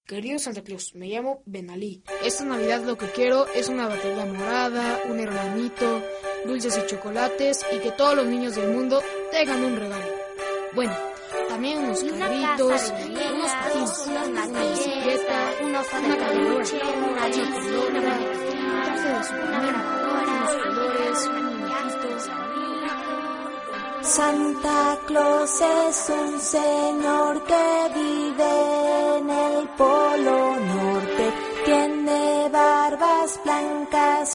Querido Santa Claus, me llamo Benalí. Esta Navidad lo que quiero es una batería morada, un hermanito, dulces y chocolates y que todos los niños del mundo tengan un regalo. Bueno, también unos carritos, unos patines, una bicicleta, una cargadora, una chacolona, un traje de Superman, unos colores, un muñequito. Santa Claus es un señor que vive en el Polo Norte. Tiene barbas blancas